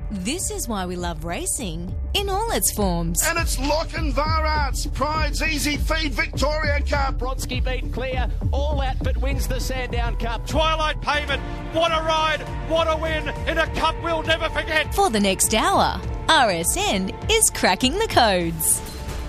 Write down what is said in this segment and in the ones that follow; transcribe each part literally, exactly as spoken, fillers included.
This is why we love racing in all its forms. And it's Lochinvar Pride's Easy Feed Victoria Cup. Brodsky beat Clear. All Outfit wins the Sandown Cup. Twilight Payment. What a ride. What a win in a cup we'll never forget. For the next hour, R S N is cracking the codes.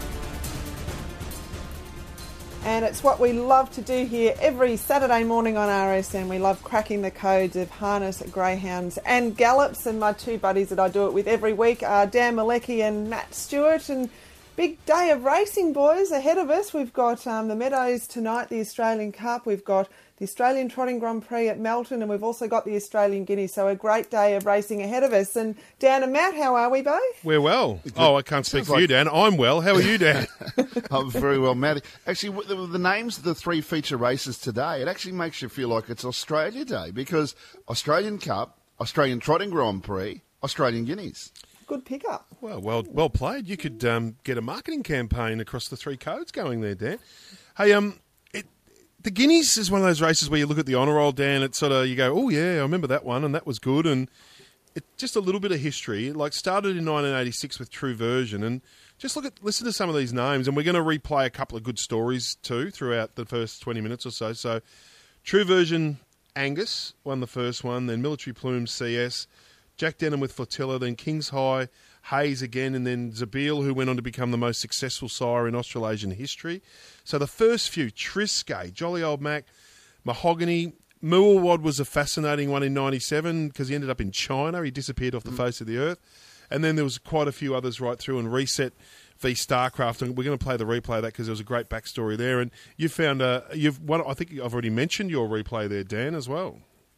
And it's what we love to do here every Saturday morning on R S N. We love cracking the codes of harness, greyhounds and gallops. And my two buddies that I do it with every week are Dan Malecki and Matt Stewart. And big day of racing, boys, ahead of us. We've got um, the Meadows tonight, the Australian Cup. We've got the Australian Trotting Grand Prix at Melton, and we've also got the Australian Guineas. So a great day of racing ahead of us. And Dan and Matt, how are we both? We're well. Oh, I can't speak for like... you, Dan. I'm well. How are you, Dan? I'm very well, Matt. Actually, with the, with the names of the three feature races today, it actually makes you feel like it's Australia Day, because Australian Cup, Australian Trotting Grand Prix, Australian Guineas. Good pickup. Well, well, well played. You could um, get a marketing campaign across the three codes going there, Dan. Hey, um, it, the Guineas is one of those races where you look at the honour roll, Dan. It's sort of you go, oh yeah, I remember that one, and that was good. And it just a little bit of history. It like started in nineteen eighty-six with True Version, and just look at listen to some of these names, and we're going to replay a couple of good stories too throughout the first twenty minutes or so. So, True Version Angus won the first one, then Military Plume C S. Jack Denham with Flotilla, then Kings High, Hayes again, and then Zabeel, who went on to become the most successful sire in Australasian history. So the first few, Triscay, Jolly Old Mac, Mahogany. Muawad was a fascinating one in ninety-seven because he ended up in China. He disappeared off the mm. face of the earth. And then there was quite a few others right through, and Reset v Starcraft. And we're going to play the replay of that because there was a great backstory there. And you found a, you've one, I think I've already mentioned your replay there, Dan, as well.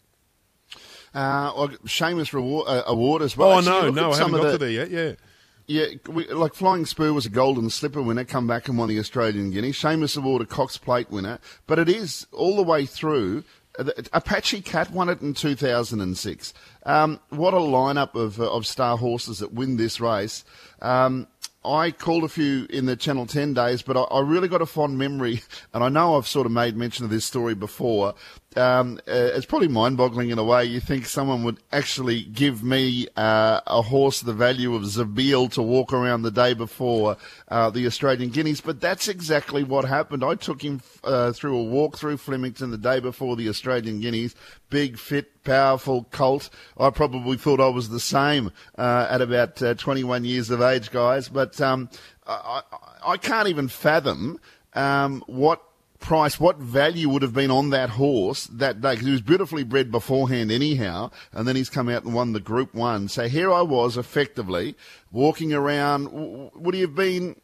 Uh, well, Seamus reward, uh, award as well. Oh, Actually, no, no, I haven't got the, to there yet, yeah. Yeah, we, like Flying Spur was a Golden Slipper winner, come back and won the Australian Guineas. Seamus Award, a Cox Plate winner. But it is all the way through. Apache Cat won it in two thousand six. Um, what a lineup of, uh, of star horses that win this race. Um, I called a few in the Channel ten days, but I, I really got a fond memory, and I know I've sort of made mention of this story before. Um, uh, it's probably mind-boggling in a way. You think someone would actually give me uh, a horse the value of Zabeel to walk around the day before uh, the Australian Guineas, but that's exactly what happened. I took him uh, through a walk through Flemington the day before the Australian Guineas. Big, fit, powerful colt. I probably thought I was the same uh, at about uh, twenty-one years of age, guys, but um, I, I, I can't even fathom um, what price, what value would have been on that horse that day, because he was beautifully bred beforehand anyhow, and then he's come out and won the Group One. So here I was, effectively, walking around. Would he have been,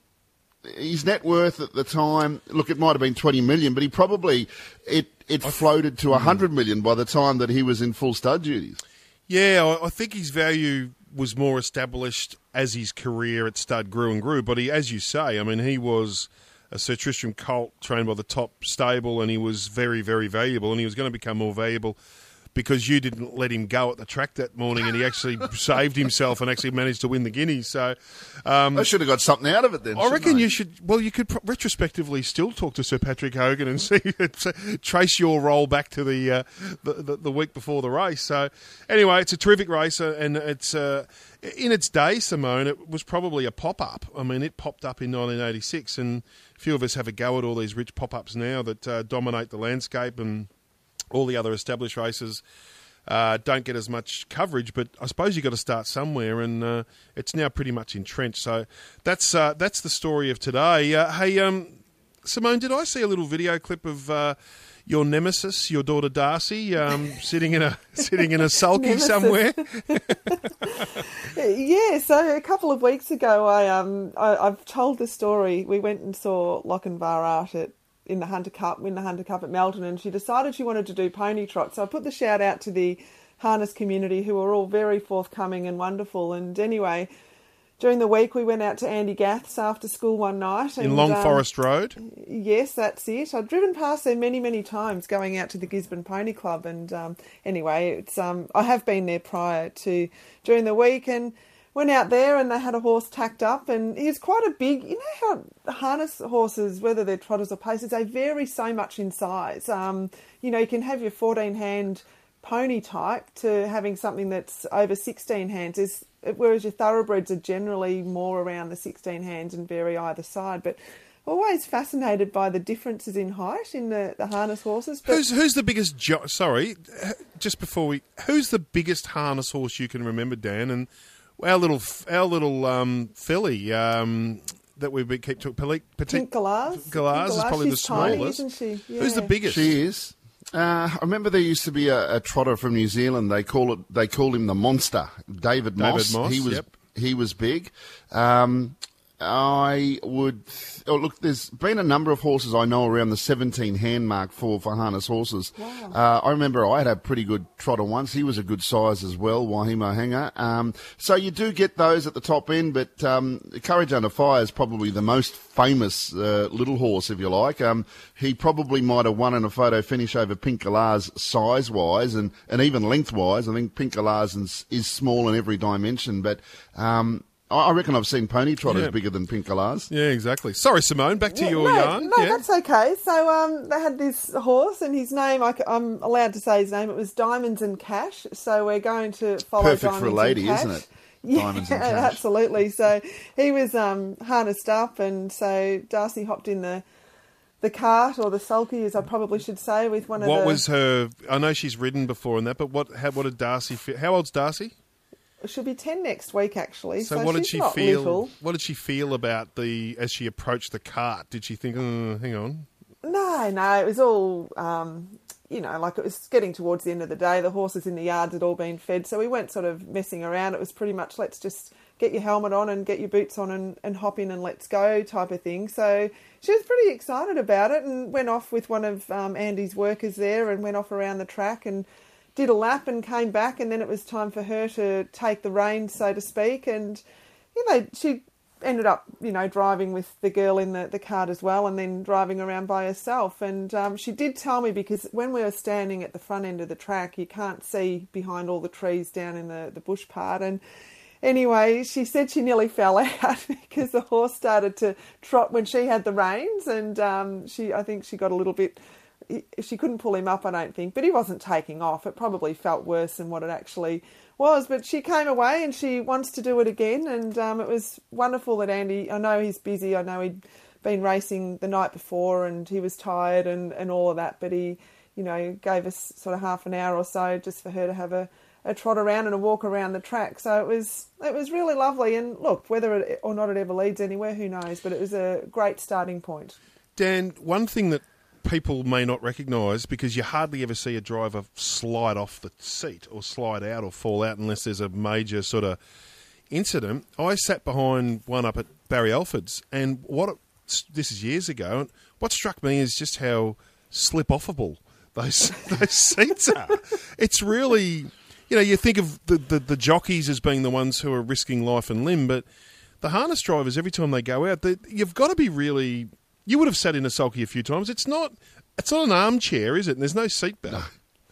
his net worth at the time, look, it might have been twenty million, but he probably, it, it floated to one hundred million by the time that he was in full stud duties. Yeah, I think his value was more established as his career at stud grew and grew, but he, as you say, I mean, he was a Sir Tristram colt trained by the top stable, and he was very, very valuable, and he was going to become more valuable because you didn't let him go at the track that morning, and he actually saved himself and actually managed to win the Guineas. So um, I should have got something out of it then. I reckon I? you should. Well, you could pro- retrospectively still talk to Sir Patrick Hogan and see trace your role back to the, uh, the, the the week before the race. So anyway, it's a terrific race, and it's uh, in its day, Simone, it was probably a pop up. I mean, it popped up in nineteen eighty-six, and a few of us have a go at all these rich pop ups now that uh, dominate the landscape, and all the other established races uh, don't get as much coverage, but I suppose you've got to start somewhere, and uh, it's now pretty much entrenched. So that's uh, that's the story of today. Uh, hey, um, Simone, did I see a little video clip of uh, your nemesis, your daughter Darcy, um, sitting in a sitting in a sulky somewhere? Yeah, so a couple of weeks ago, I um I, I've told the story. We went and saw Lochinvar Art at in the Hunter Cup, win the Hunter Cup at Melton, and she decided she wanted to do pony trot. So I put the shout out to the harness community, who were all very forthcoming and wonderful. And anyway, during the week we went out to Andy Gath's after school one night. In and, Long um, Forest Road? Yes, that's it. I've driven past there many, many times going out to the Gisborne Pony Club. And um, anyway, it's um, I have been there prior to during the week, and went out there and they had a horse tacked up, and he was quite a big, you know how harness horses, whether they're trotters or pacers, they vary so much in size. Um, you know, you can have your fourteen hand pony type to having something that's over sixteen hands. There's whereas your thoroughbreds are generally more around the sixteen hands and vary either side. But always fascinated by the differences in height in the, the harness horses. But who's who's the biggest? Jo- sorry, just before we, who's the biggest harness horse you can remember, Dan? And our little our little um, filly um, that we keep talking, Petite Pink Galahs. Galahs is probably She's the tiny, smallest. isn't she? Yeah. Who's the biggest? She is. Uh, I remember there used to be a, a trotter from New Zealand. They call it. They called him the Monster, David Moss. David Moss, He was yep. he was big. Um, I would. Oh, look, there's been a number of horses I know around the seventeen hand mark for, for harness horses. Wow. Uh, I remember I had a pretty good trotter once. He was a good size as well, Wahimo Hanger. Um, so you do get those at the top end, but um, Courage Under Fire is probably the most famous uh, little horse, if you like. Um, he probably might have won in a photo finish over Pink Galahs size-wise and, and even length-wise. I think Pink Galahs is, is small in every dimension, but... Um, I reckon I've seen pony trotters Yeah. bigger than Pink Galahs. Yeah, exactly. Sorry, Simone. Back to Yeah, your no, yarn. No, yeah. that's okay. So um, they had this horse, and his name, I, am allowed to say his name, it was Diamonds and Cash. So we're going to follow Perfect Diamonds for a lady, and Cash. isn't it? Yeah, Diamonds and Cash. absolutely. So he was um, harnessed up, and so Darcy hopped in the the cart, or the sulky, as I probably should say, with one of What the... was her... I know she's ridden before and that, but what how, what did Darcy feel? How old's Darcy? She'll be ten next week, actually. So, So, what did she's she not feel? little. What did she feel about the as she approached the cart? Did she think, oh, hang on? No, no, it was all, um, you know, like it was getting towards the end of the day. The horses in the yards had all been fed, so we weren't sort of messing around. It was pretty much, let's just get your helmet on and get your boots on and, and hop in and let's go type of thing. So she was pretty excited about it and went off with one of um, Andy's workers there and went off around the track and did a lap and came back, and then it was time for her to take the reins, so to speak. And, you know, she ended up, you know, driving with the girl in the, the cart as well, and then driving around by herself. And um, she did tell me, because when we were standing at the front end of the track, you can't see behind all the trees down in the, the bush part. And anyway, she said she nearly fell out because the horse started to trot when she had the reins, and um, she, I think she got a little bit... She couldn't pull him up, I don't think, but he wasn't taking off. It probably felt worse than what it actually was. But she came away and she wants to do it again, and um, it was wonderful that Andy, I know he's busy, I know he'd been racing the night before and he was tired and, and all of that, but he, you know, gave us sort of half an hour or so just for her to have a, a trot around and a walk around the track. So it was it was really lovely. And look, whether it or not it ever leads anywhere, who knows, but it was a great starting point. Dan, one thing that people may not recognise, because you hardly ever see a driver slide off the seat or slide out or fall out unless there's a major sort of incident. I sat behind one up at Barry Alford's, and what it, this is years ago, and what struck me is just how slip-offable those those seats are. It's really, you know, you think of the, the, the jockeys as being the ones who are risking life and limb, but the harness drivers, every time they go out, they, you've got to be really... You would have sat in a sulky a few times. It's not it's not an armchair, is it? And there's no seatbelt. No.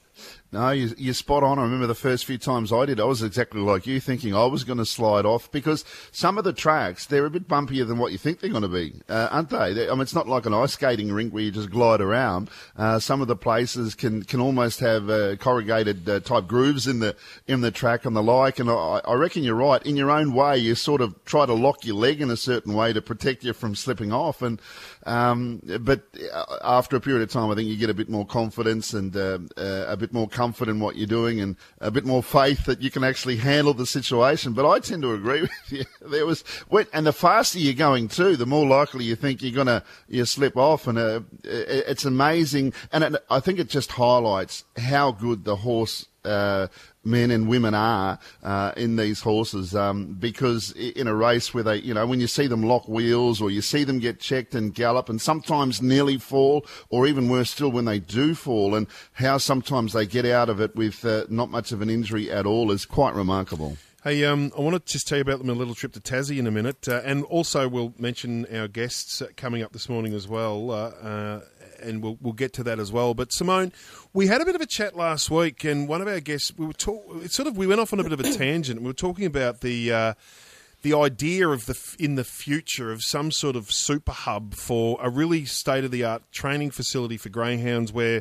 No, you, you're spot on. I remember the first few times I did, I was exactly like you, thinking I was going to slide off, because some of the tracks, they're a bit bumpier than what you think they're going to be, uh, aren't they? They? I mean, it's not like an ice skating rink where you just glide around. Uh, some of the places can, can almost have uh, corrugated uh, type grooves in the in the track and the like, and I, I reckon you're right. In your own way, you sort of try to lock your leg in a certain way to protect you from slipping off. And um, But after a period of time, I think you get a bit more confidence and uh, uh, a bit more comfort in what you're doing, and a bit more faith that you can actually handle the situation. But I tend to agree with you. There was, and the faster you're going too, the more likely you think you're gonna you slip off. And uh, it's amazing, and it, I think it just highlights how good the horse uh, men and women are uh, in these horses, um, because in a race where they, you know, when you see them lock wheels or you see them get checked and gallop and sometimes nearly fall, or even worse still when they do fall, and how sometimes they get out of it with uh, not much of an injury at all, is quite remarkable. Hey, um, I want to just tell you about them a little trip to Tassie in a minute, uh, and also we'll mention our guests coming up this morning as well, uh, uh, and we'll we'll get to that as well. But Simone, we had a bit of a chat last week, and one of our guests, we were talk, it sort of we went off on a bit of a tangent. We were talking about the uh, the idea of the in the future of some sort of super hub for a really state of the art training facility for greyhounds, where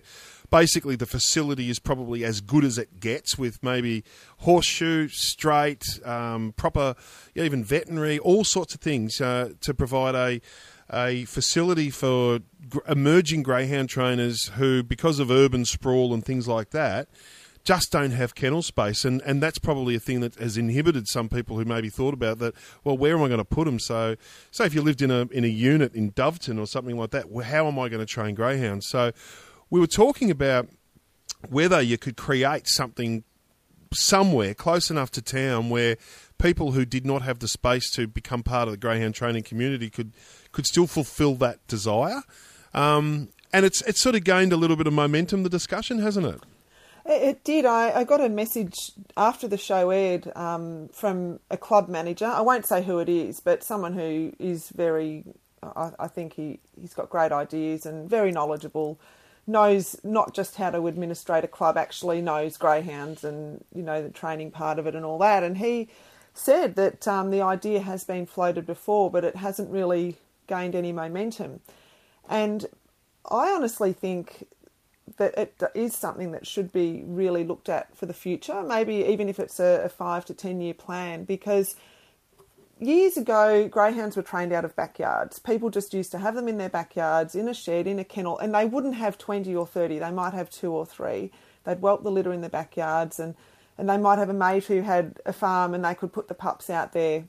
basically the facility is probably as good as it gets, with maybe horseshoe, straight, um, proper, yeah, even veterinary, all sorts of things uh, to provide a a facility for gr- emerging greyhound trainers who, because of urban sprawl and things like that, just don't have kennel space. And, and that's probably a thing that has inhibited some people who maybe thought about that, well, where am I going to put them? So, say if you lived in a in a unit in Doveton or something like that, well, how am I going to train greyhounds? So we were talking about whether you could create something somewhere close enough to town where people who did not have the space to become part of the greyhound training community could could still fulfil that desire. Um, and it's it's sort of gained a little bit of momentum, the discussion, hasn't it? It did. I, I got a message after the show aired um, from a club manager. I won't say who it is, but someone who is very, I, I think he, he's got great ideas and very knowledgeable, knows not just how to administrate a club, actually knows greyhounds and, you know, the training part of it and all that. And he said that um, the idea has been floated before, but it hasn't really gained any momentum. And I honestly think that it is something that should be really looked at for the future, maybe even if it's a, a five to ten year plan, because years ago, greyhounds were trained out of backyards. People just used to have them in their backyards, in a shed, in a kennel, and they wouldn't have twenty or thirty. They might have two or three. They'd whelp the litter in the backyards, and, and they might have a mate who had a farm and they could put the pups out there.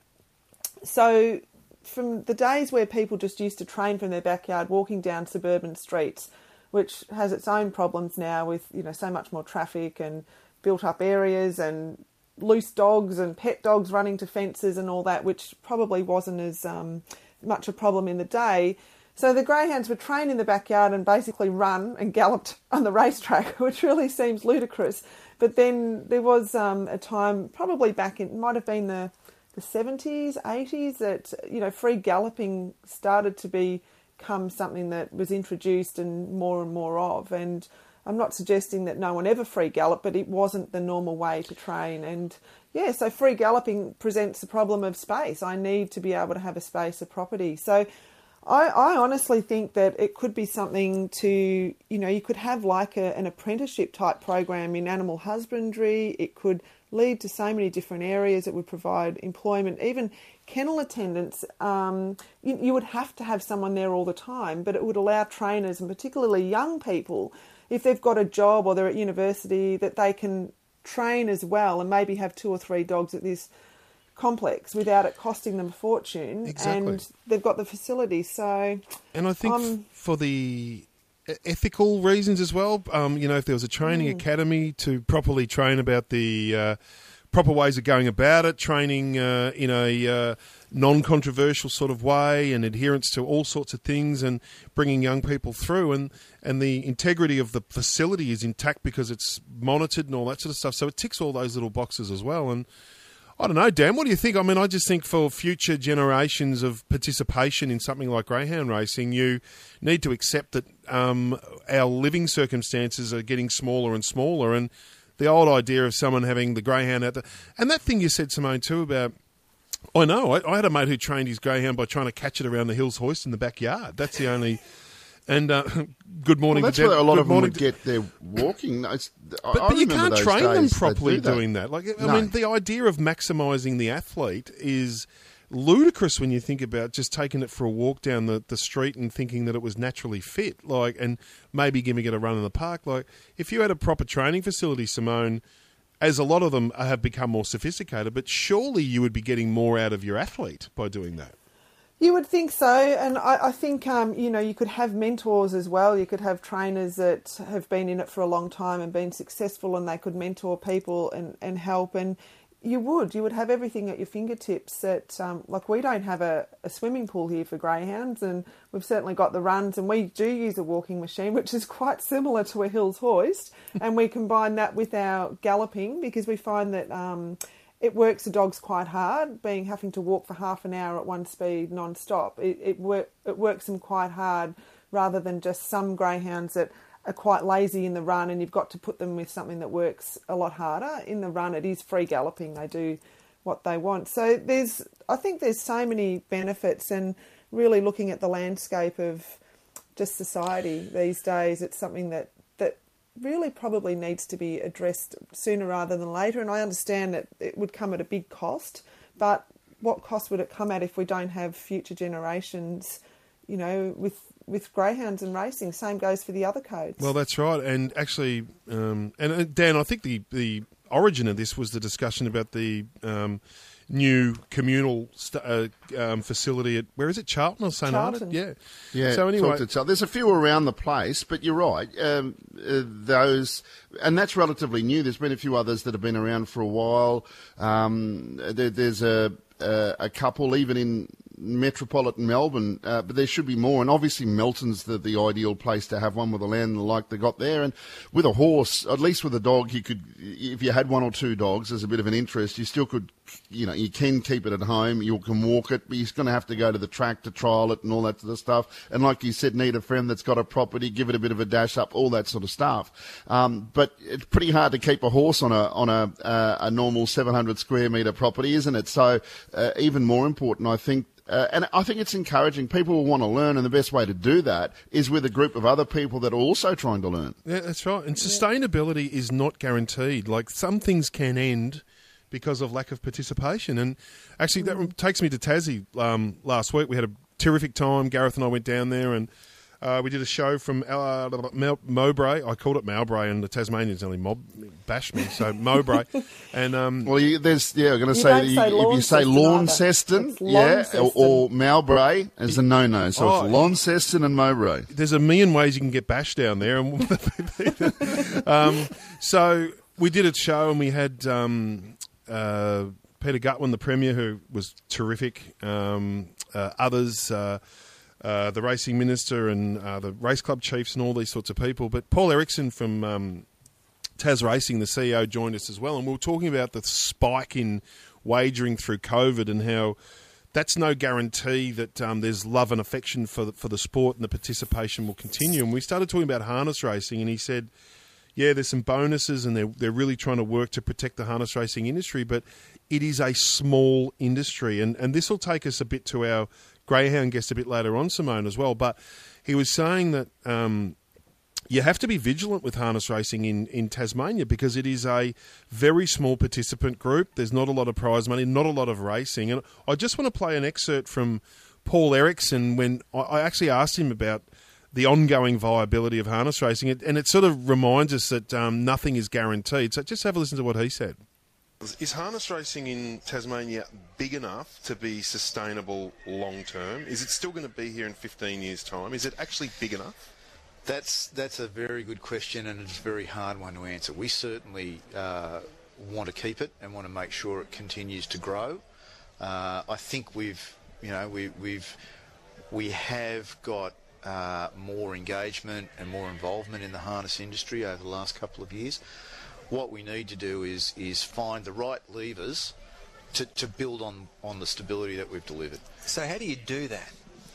So from the days where people just used to train from their backyard, walking down suburban streets, which has its own problems now with, you know, so much more traffic and built up areas and loose dogs and pet dogs running to fences and all that, which probably wasn't as um, much a problem in the day. So the greyhounds were trained in the backyard and basically run and galloped on the racetrack, which really seems ludicrous. But then there was um, a time, probably back in, it might have been the, the seventies, eighties, that, you know, free galloping started to be become something that was introduced and more and more of. And I'm not suggesting that no one ever free gallop, but it wasn't the normal way to train. And yeah, so free galloping presents the problem of space. I need to be able to have a space of property. So I, I honestly think that it could be something to, you know, you could have like a, an apprenticeship type program in animal husbandry. It could lead to so many different areas. It would provide employment, even kennel attendants. Um, you, you would have to have someone there all the time, but it would allow trainers, and particularly young people, if they've got a job or they're at university, that they can train as well and maybe have two or three dogs at this complex without it costing them a fortune. Exactly. And they've got the facilities. So, and I think um, f- for the ethical reasons as well, um, you know, if there was a training mm. academy to properly train about the uh, proper ways of going about it, training uh, in a uh, non-controversial sort of way and adherence to all sorts of things and bringing young people through, and, and the integrity of the facility is intact because it's monitored and all that sort of stuff. So it ticks all those little boxes as well. And I don't know, Dan, what do you think? I mean, I just think for future generations of participation in something like greyhound racing, you need to accept that um, our living circumstances are getting smaller and smaller, and the old idea of someone having the greyhound out there. And that thing you said, Simone, too, about, I know, I, I had a mate who trained his greyhound by trying to catch it around the Hills Hoist in the backyard. That's the only... And uh, good morning. Well, that's to where a lot good of them morning would to, get their walking. It's, but, I but you remember can't those train them days they properly do that. doing that. Like, I No. mean, the idea of maximising the athlete is ludicrous when you think about just taking it for a walk down the, the street and thinking that it was naturally fit, like, and maybe giving it a run in the park. Like, if you had a proper training facility, Simone, as a lot of them have become more sophisticated, but surely you would be getting more out of your athlete by doing that. You would think so, and I, I think, um, you know, you could have mentors as well. You could have trainers that have been in it for a long time and been successful, and they could mentor people and, and help, and you would. You would have everything at your fingertips. That, um, like, we don't have a, a swimming pool here for greyhounds, and we've certainly got the runs, and we do use a walking machine, which is quite similar to a Hills Hoist, and we combine that with our galloping because we find that... Um, It works the dogs quite hard, being having to walk for half an hour at one speed non-stop. It it, work, it works them quite hard rather than just some greyhounds that are quite lazy in the run and you've got to put them with something that works a lot harder. In the run, it is free galloping. They do what they want. So there's, I think there's so many benefits, and really looking at the landscape of just society these days, it's something that, that really probably needs to be addressed sooner rather than later. And I understand that it would come at a big cost, but what cost would it come at if we don't have future generations, you know, with with greyhounds and racing? Same goes for the other codes. Well, that's right. And actually, um, and uh, Dan, I think the, the origin of this was the discussion about the um, new communal st- uh, um, facility at, where is it, Charlton or St Charlton. Arnaud? Yeah. Yeah, So anyway, talk to Charlton. There's a few around the place, but you're right. Um, uh, those, and that's relatively new. There's been a few others that have been around for a while. Um, there, there's a, a a couple even in metropolitan Melbourne, uh, but there should be more. And obviously Melton's the, the ideal place to have one with the land like they got there. And with a horse, at least with a dog, you could, if you had one or two dogs, there's a bit of an interest, you still could, you know, you can keep it at home, you can walk it, but you're going to have to go to the track to trial it and all that sort of stuff. And like you said, need a friend that's got a property, give it a bit of a dash up, all that sort of stuff. Um, but it's pretty hard to keep a horse on a on a, uh, a normal seven hundred square metre property, isn't it? So uh, even more important, I think, Uh, and I think it's encouraging. People will want to learn, and the best way to do that is with a group of other people that are also trying to learn. Yeah, that's right. And sustainability is not guaranteed. Like, some things can end because of lack of participation. And actually, that takes me to Tassie. Um, last week, we had a terrific time. Gareth and I went down there, and uh, we did a show from uh, Mel- Mowbray. I called it Mowbray, and the Tasmanians only mob bashed me, so Mowbray. And um, Well, you, there's yeah, I'm going to You say, don't the, say if you say Launceston Launceston, either. It's yeah, or, or Mowbray is a no-no. So Oh, it's Launceston and Mowbray. there's a million ways you can get bashed down there. And um, so we did a show, and we had um, uh, Peter Gutwin, the Premier, who was terrific. Um, uh, others, uh, uh, the racing minister, and uh, the race club chiefs, and all these sorts of people. But Paul Erickson from um, Tas Racing, the C E O, joined us as well, and we were talking about the spike in wagering through COVID and how that's no guarantee that um, there's love and affection for the, for the sport and the participation will continue. And we started talking about harness racing, and he said, yeah, there's some bonuses, and they're, they're really trying to work to protect the harness racing industry, but it is a small industry. And, and this will take us a bit to our greyhound guest a bit later on, Simone, as well. But he was saying that um, you have to be vigilant with harness racing in, in Tasmania because it is a very small participant group. There's not a lot of prize money, not a lot of racing. And I just want to play an excerpt from Paul Erickson when I, I actually asked him about the ongoing viability of harness racing. And it sort of reminds us that um, nothing is guaranteed. So just have a listen to what he said. Is harness racing in Tasmania big enough to be sustainable long term? Is it still going to be here in fifteen years' time? Is it actually big enough? That's that's a very good question, and it's a very hard one to answer. We certainly uh, want to keep it and want to make sure it continues to grow. Uh, I think we've, you know, we, we've we have got uh, more engagement and more involvement in the harness industry over the last couple of years. What we need to do is is find the right levers to, to build on, on the stability that we've delivered. So how do you do that?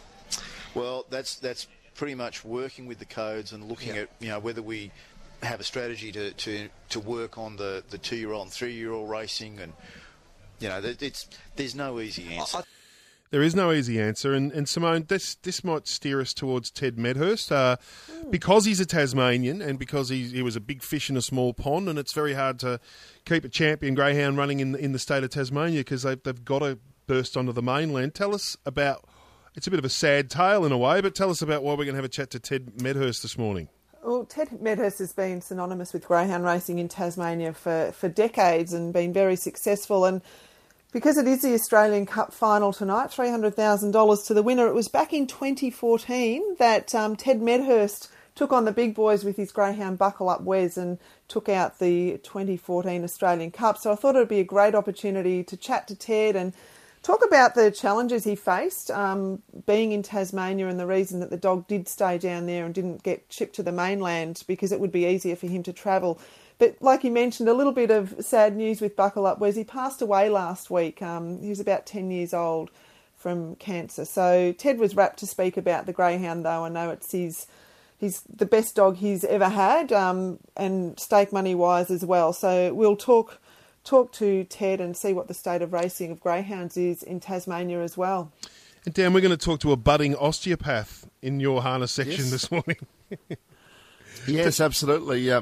Well, that's that's pretty much working with the codes and looking Yeah. at, you know, whether we have a strategy to, to, to work on the, the two-year-old and three-year-old racing, and, you know, it's there's no easy answer. I, There is no easy answer, and, and Simone, this this might steer us towards Ted Medhurst, uh, because he's a Tasmanian and because he, he was a big fish in a small pond, and it's very hard to keep a champion greyhound running in in the state of Tasmania because they've, they've got to burst onto the mainland. Tell us about, it's a bit of a sad tale in a way, but tell us about why we're going to have a chat to Ted Medhurst this morning. Well, Ted Medhurst has been synonymous with greyhound racing in Tasmania for, for decades and been very successful. And because it is the Australian Cup final tonight, three hundred thousand dollars to the winner, it was back in twenty fourteen that um, Ted Medhurst took on the big boys with his greyhound Buckle Up Wes and took out the twenty fourteen Australian Cup. So I thought it would be a great opportunity to chat to Ted and talk about the challenges he faced um, being in Tasmania and the reason that the dog did stay down there and didn't get shipped to the mainland because it would be easier for him to travel. But like you mentioned, a little bit of sad news with Buckle Up Wes. He passed away last week. Um, he was about ten years old from cancer. So Ted was rapt to speak about the greyhound, though. I know it's his, he's the best dog he's ever had, um, and stake money wise as well. So we'll talk talk to Ted and see what the state of racing of greyhounds is in Tasmania as well. And Dan, we're going to talk to a budding osteopath in your harness section Yes. this morning. Yes, absolutely. Uh,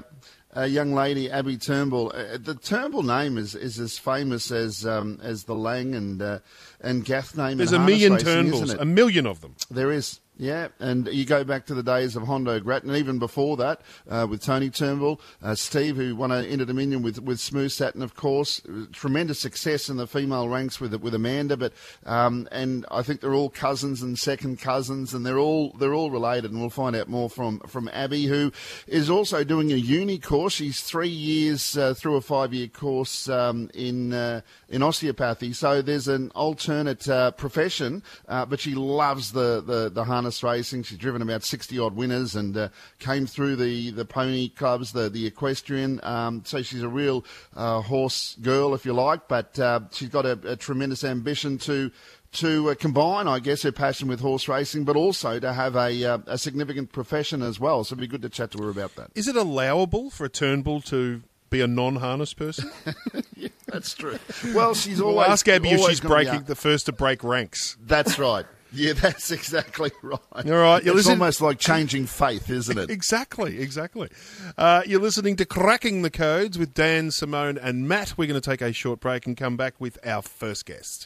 a young lady, Abby Turnbull. Uh, the Turnbull name is, is as famous as um, as the Lang and uh, and Gath name. There's in a million harness racing, Turnbulls, isn't it? a million of them. There is. Yeah, and you go back to the days of Hondo Grattan, even before that, uh, with Tony Turnbull, uh, Steve, who won an Inter-Dominion with, with Smooth Satin, of course. Tremendous success in the female ranks with with Amanda, but um, and I think they're all cousins and second cousins, and they're all they're all related, and we'll find out more from, from Abby, who is also doing a uni course. She's three years uh, through a five-year course um, in uh, in osteopathy, so there's an alternate uh, profession, uh, but she loves the, the, the harness racing. She's driven about sixty odd winners and uh, came through the, the pony clubs, the, the equestrian. Um, so she's a real uh, horse girl, if you like, but uh, she's got a, a tremendous ambition to to uh, combine, I guess, her passion with horse racing, but also to have a, uh, a significant profession as well. So it'd be good to chat to her about that. Is it allowable for a Turnbull to be a non-harness person? Yeah, that's true. Well, she's We'll always... ask Abby if always she's gonna be breaking up. the first to break ranks. That's right. Yeah, that's exactly right. All right, you it's listen- almost like changing faith, isn't it? Exactly, exactly. Uh, you're listening to Cracking the Codes with Dan, Simone and Matt. We're going to take a short break and come back with our first guest.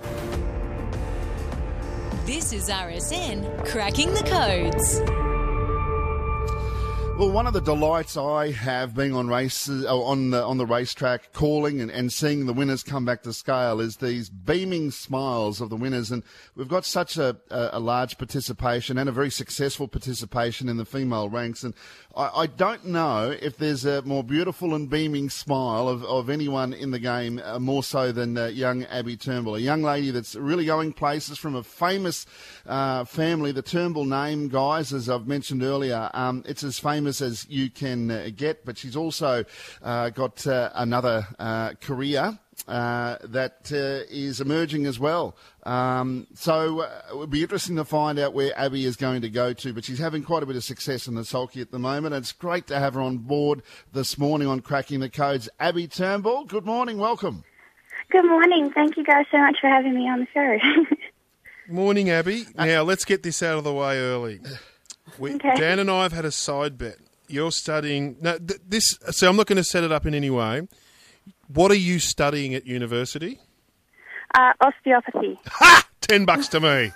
This is R S N Cracking the Codes. Well, one of the delights I have being on races, oh, on the on the racetrack, calling and, and seeing the winners come back to scale is these beaming smiles of the winners, and we've got such a, a, a large participation and a very successful participation in the female ranks, and I, I don't know if there's a more beautiful and beaming smile of, of anyone in the game, uh, more so than uh, young Abby Turnbull, a young lady that's really going places from a famous uh, family. The Turnbull name, guys, as I've mentioned earlier, um, it's as famous as you can uh, get, but she's also uh, got uh, another uh, career uh, that uh, is emerging as well. Um, so uh, it would be interesting to find out where Abby is going to go to, but she's having quite a bit of success in the sulky at the moment. And it's great to have her on board this morning on Cracking the Codes. Abby Turnbull, good morning, welcome. Good morning. Thank you guys so much for having me on the show. Morning, Abby. Now, let's get this out of the way early. We, Okay. Dan and I have had a side bet. You're studying... No, th- this. So I'm not going to set it up in any way. What are you studying at university? Uh, osteopathy. Ha! Ten bucks to me.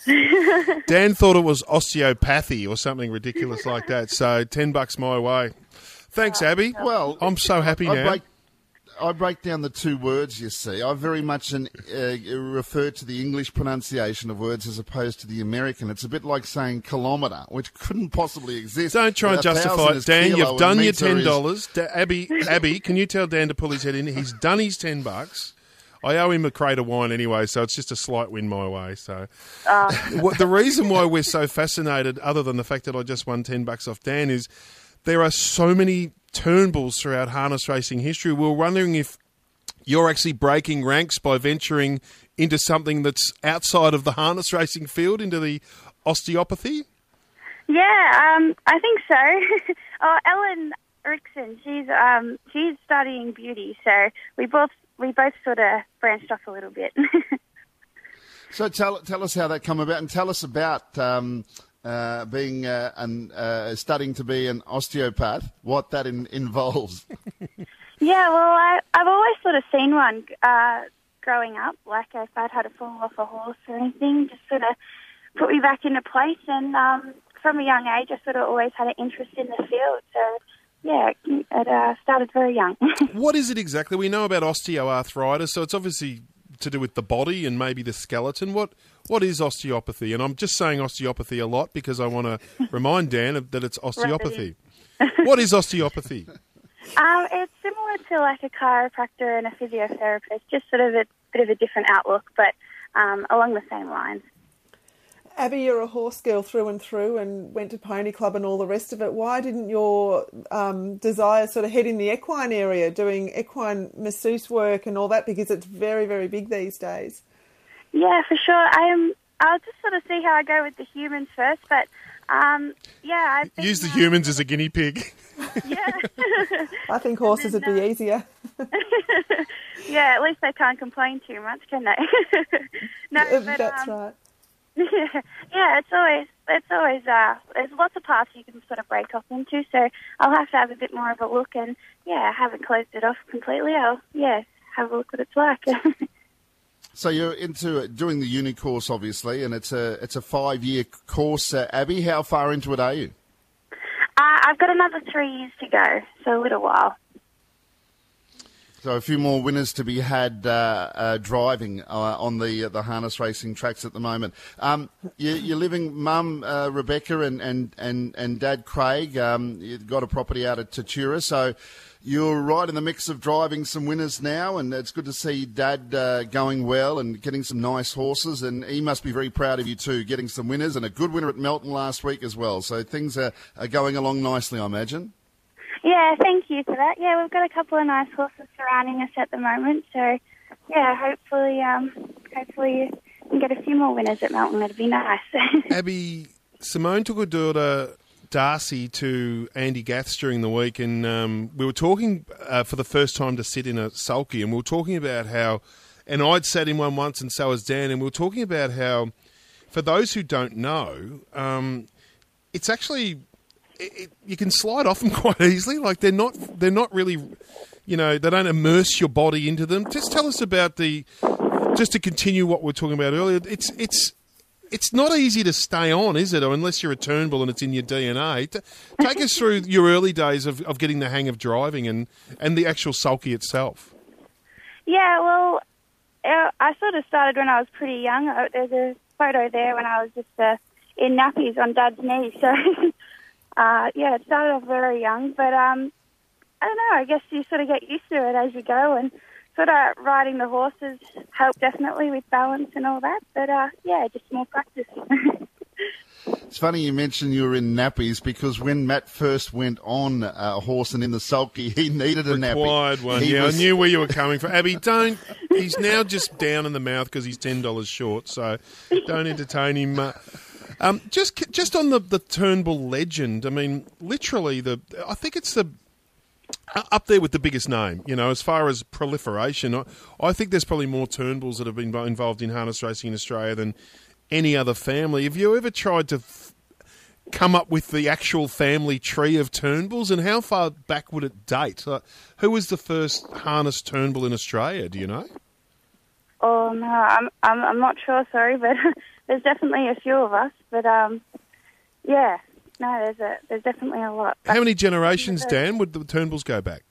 Dan thought it was osteopathy or something ridiculous like that. So ten bucks my way. Thanks, Abby. Well, I'm so happy I now. break, I break down the two words, you see. I very much an, uh, refer to the English pronunciation of words as opposed to the American. It's a bit like saying kilometre, which couldn't possibly exist. Don't try and A justify thousand it, is Dan. kilo You've and done your metre ten is- dollars. Da- Abby, Abby, can you tell Dan to pull his head in? He's done his ten bucks. I owe him a crate of wine anyway, so it's just a slight win my way. So, what, the reason why we're so fascinated, other than the fact that I just won ten bucks off Dan, is there are so many Turnbulls throughout harness racing history. We're wondering if you're actually breaking ranks by venturing into something that's outside of the harness racing field, into the osteopathy. Yeah, um, I think so. oh, Ellen Rickson, she's um, she's studying beauty, so we both we both sort of branched off a little bit. So tell tell us how that come about, and tell us about um, uh, being uh, an, uh, studying to be an osteopath. What that in, involves. Yeah, well, I, I've always sort of seen one uh, growing up, like if I'd had to fall off a horse or anything, just sort of put me back into place. And um, from a young age, I sort of always had an interest in the field. So, yeah, it uh, started very young. What is it exactly? We know about osteoarthritis, so it's obviously to do with the body and maybe the skeleton. What What is osteopathy? And I'm just saying osteopathy a lot because I want to remind Dan that it's osteopathy. What is osteopathy? Um, it's similar to like a chiropractor and a physiotherapist, just sort of a bit of a different outlook, but um, along the same lines. Abby, you're a horse girl through and through and went to Pony Club and all the rest of it. Why didn't your um, desire sort of head in the equine area, doing equine masseuse work and all that, because it's very, very big these days? Yeah, for sure. I am. I'll just sort of see how I go with the humans first, but um, yeah, I've been, Use the uh, humans as a guinea pig. Yeah. I think horses would then, be uh, easier. Yeah, at least they can't complain too much, can they? No, but, That's um, right. Yeah, yeah, it's always it's always, uh, there's lots of paths you can sort of break off into, so I'll have to have a bit more of a look, and, yeah, I haven't closed it off completely. I'll, yeah, have a look what it's like. So you're into doing the uni course, obviously, and it's a it's a five-year course. Uh, Abby, how far into it are you? Uh, I've got another three years to go, so a little while. So a few more winners to be had uh, uh, driving uh, on the uh, the harness racing tracks at the moment. Um, you, you're living, Mum uh, Rebecca and, and, and, and Dad Craig. Um, you've got a property out at Tatura, so you're right in the mix of driving some winners now, and it's good to see Dad uh, going well and getting some nice horses, and he must be very proud of you too, getting some winners, and a good winner at Melton last week as well. So things are, are going along nicely, I imagine. Yeah, thank you for that. Yeah, we've got a couple of nice horses surrounding us at the moment, so yeah, hopefully, um, hopefully we can get a few more winners at Melton. That'd be nice. Abby, Simone took her daughter Darcy to Andy Gath's during the week, and um, we were talking uh, for the first time to sit in a sulky, and we were talking about how, and I'd sat in one once, and so has Dan, and we were talking about how, for those who don't know, um, it's actually it, it, you can slide off them quite easily. Like they're not they're not really, you know, they don't immerse your body into them. Just tell us about the, just to continue what we were talking about earlier. It's it's. It's not easy to stay on, is it? Or unless you're a Turnbull and it's in your D N A. Take us through your early days of, of getting the hang of driving and, and the actual sulky itself. Yeah, well, I sort of started when I was pretty young. There's a photo there when I was just uh, in nappies on Dad's knee. So, uh, yeah, it started off very young. But um, I don't know, I guess you sort of get used to it as you go, and sort of riding the horses helped definitely with balance and all that. But, uh, yeah, just more practice. It's funny you mentioned you were in nappies, because when Matt first went on a horse and in the sulky, he needed a nappy. Required one, He yeah. was- I knew where you were coming from. Abby, don't... He's now just down in the mouth because he's ten dollars short, so don't entertain him. Uh, um, just just on the, the Turnbull legend, I mean, literally, the I think it's the... up there with the biggest name, you know, as far as proliferation. I, I think there's probably more Turnbulls that have been involved in harness racing in Australia than any other family. Have you ever tried to f- come up with the actual family tree of Turnbulls, and how far back would it date? Like, who was the first harness Turnbull in Australia, do you know? Oh, no, I'm, I'm, I'm not sure, sorry, but there's definitely a few of us. But, um, yeah. No, there's a there's definitely a lot. How many generations, Dan, would the Turnbulls go back?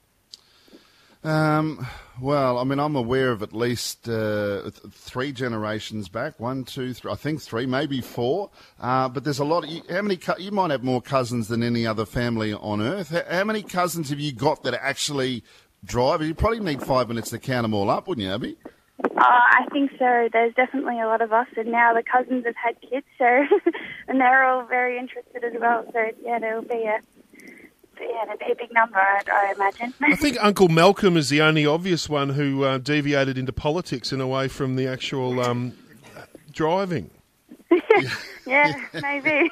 Um, well, I mean, I'm aware of at least uh, th- three generations back. One, two, three. I think three, maybe four. Uh, but there's a lot. Of, you, how many? Co- you might have more cousins than any other family on earth. How, how many cousins have you got that actually drive? You probably need five minutes to count them all up, wouldn't you, Abby? Uh, I think so. There's definitely a lot of us, and now the cousins have had kids, so and they're all very interested as well. So yeah, there will be a yeah, there'll be a big number, I, I imagine. I think Uncle Malcolm is the only obvious one who uh, deviated into politics and away from the actual um, driving. Yeah, maybe.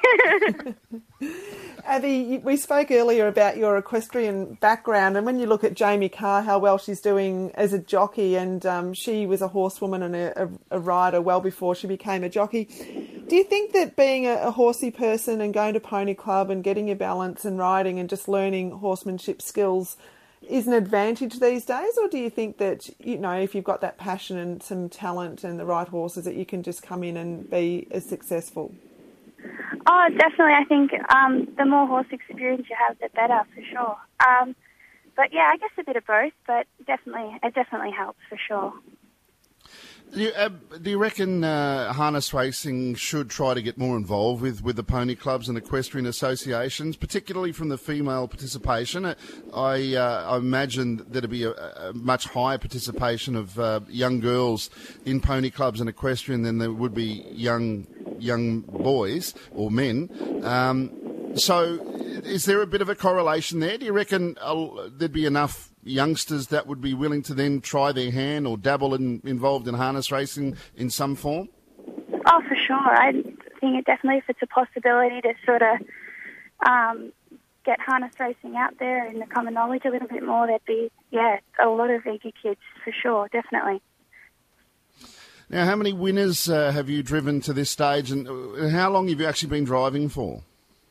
Abby, we spoke earlier about your equestrian background, and when you look at Jamie Carr, how well she's doing as a jockey, and um, she was a horsewoman and a, a, a rider well before she became a jockey. Do you think that being a, a horsey person and going to Pony Club and getting your balance and riding and just learning horsemanship skills is an advantage these days, or do you think that, you know, if you've got that passion and some talent and the right horses, that you can just come in and be as successful? Oh, definitely. I think um, the more horse experience you have, the better, for sure. Um, but yeah, I guess a bit of both, but definitely, it definitely helps for sure. Do you, uh, do you reckon uh, harness racing should try to get more involved with, with the pony clubs and equestrian associations, particularly from the female participation? Uh, I, uh, I imagine there'd be a, a much higher participation of uh, young girls in pony clubs and equestrian than there would be young young boys or men. Um, so is there a bit of a correlation there? Do you reckon uh, there'd be enough youngsters that would be willing to then try their hand or dabble in, involved in harness racing in some form? Oh, for sure. I think it definitely, if it's a possibility to sort of um, get harness racing out there and the common knowledge a little bit more, there'd be, yeah, a lot of eager kids, for sure, definitely. Now, how many winners uh, have you driven to this stage, and uh, how long have you actually been driving for?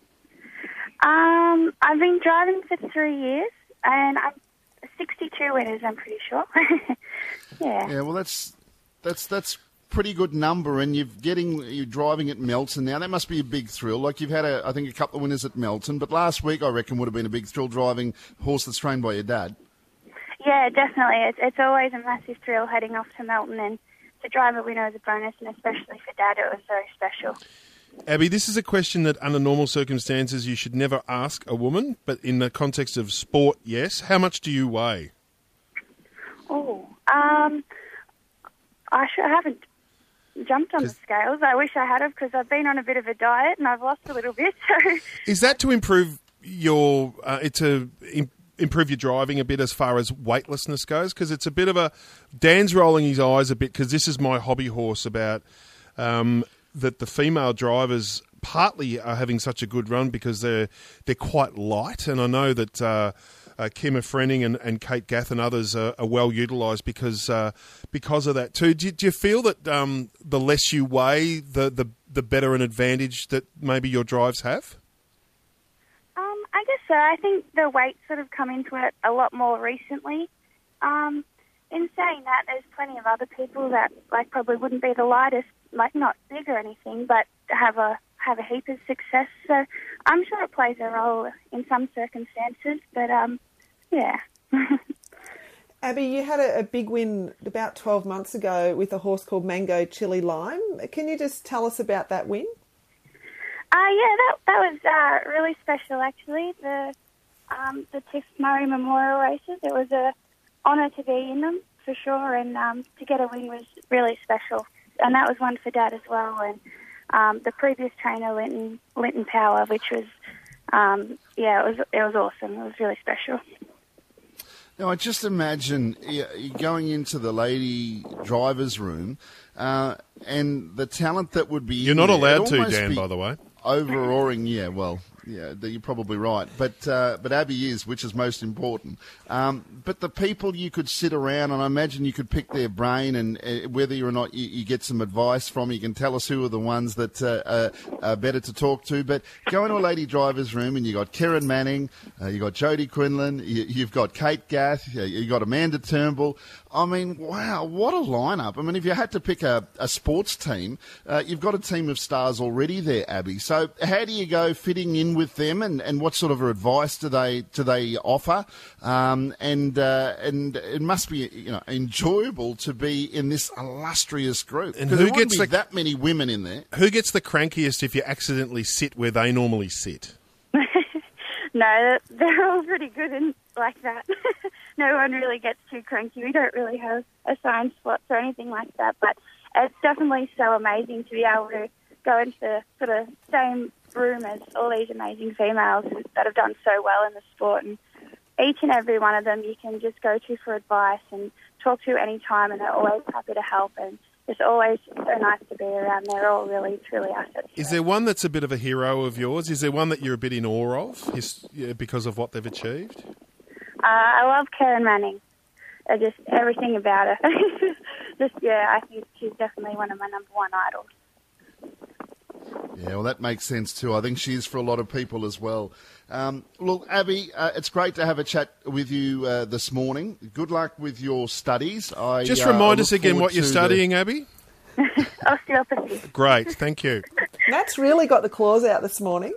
Um, I've been driving for three years, and I'm sixty-two winners, I'm pretty sure. yeah. Yeah, well, that's that's that's pretty good number, and you're getting you're driving at Melton now. That must be a big thrill. Like, you've had, a, I think, a couple of winners at Melton, but last week I reckon would have been a big thrill driving a horse that's trained by your dad. Yeah, definitely. It's, it's always a massive thrill heading off to Melton, and to drive a winner as a bonus, and especially for Dad, it was very special. Abby, this is a question that under normal circumstances you should never ask a woman, but in the context of sport, yes. How much do you weigh? Oh, um, I, should, I haven't jumped on the scales. I wish I had have, because I've been on a bit of a diet and I've lost a little bit. So, is that to improve your uh, to im- improve your driving a bit as far as weightlessness goes? Because it's a bit of a Dan's rolling his eyes a bit because this is my hobby horse about. Um, that the female drivers partly are having such a good run because they're they're quite light, and I know that uh, uh, Kim Frenning and, and Kate Gath and others are, are well utilised because uh, because of that too. Do you, do you feel that um, the less you weigh, the, the the better an advantage that maybe your drives have? Um, I guess so. I think the weight's sort of come into it a lot more recently. Um, in saying that, there's plenty of other people that like probably wouldn't be the lightest, like not big or anything, but have a have a heap of success. So I'm sure it plays a role in some circumstances, but um, yeah. Abby, you had a, a big win about twelve months ago with a horse called Mango Chili Lime. Can you just tell us about that win? Uh, yeah, that that was uh, really special, actually. The um, the Tiff Murray Memorial races, it was a honour to be in them, for sure, and um, to get a win was really special. And that was one for Dad as well, and um, the previous trainer, Linton, Linton Power, which was, um, yeah, it was it was awesome. It was really special. Now, I just imagine you going into the lady driver's room uh, and the talent that would be You're in not there, allowed it'd to, Dan, be by the way. Overawing, yeah, well, yeah, you're probably right. But uh, but Abby is, which is most important. Um, but the people you could sit around, and I imagine you could pick their brain, and uh, whether or not you, you get some advice from, you can tell us who are the ones that uh, are, are better to talk to. But go into a lady driver's room, and you got Karen Manning, uh, you got Jodie Quinlan, you, you've got Kate Gath, you, you got Amanda Turnbull. I mean, wow, what a lineup. I mean, if you had to pick a, a sports team, uh, you've got a team of stars already there, Abby. So how do you go fitting in with them, and, and what sort of advice do they do they offer? Um, and uh, and it must be, you know, enjoyable to be in this illustrious group. And who who there gets be the, that many women in there? Who gets the crankiest if you accidentally sit where they normally sit? No, they're all pretty good and like that. No one really gets too cranky. We don't really have assigned spots or anything like that, but it's definitely so amazing to be able to go into the sort of same room as all these amazing females that have done so well in the sport, and each and every one of them you can just go to for advice and talk to any time, and they're always happy to help, and it's always so nice to be around. They're all really, truly assets. Is there one that's a bit of a hero of yours? Is there one that you're a bit in awe of his, yeah, because of what they've achieved? Uh, I love Karen Manning. Uh, just everything about her. just, yeah, I think she's definitely one of my number one idols. Yeah, well, that makes sense too. I think she is for a lot of people as well. Um, look, Abby, uh, it's great to have a chat with you uh, this morning. Good luck with your studies. I, Just uh, remind I us look again forward what you're to studying, the... Abby. Osteopathy. Great, thank you. Matt's really got the claws out this morning.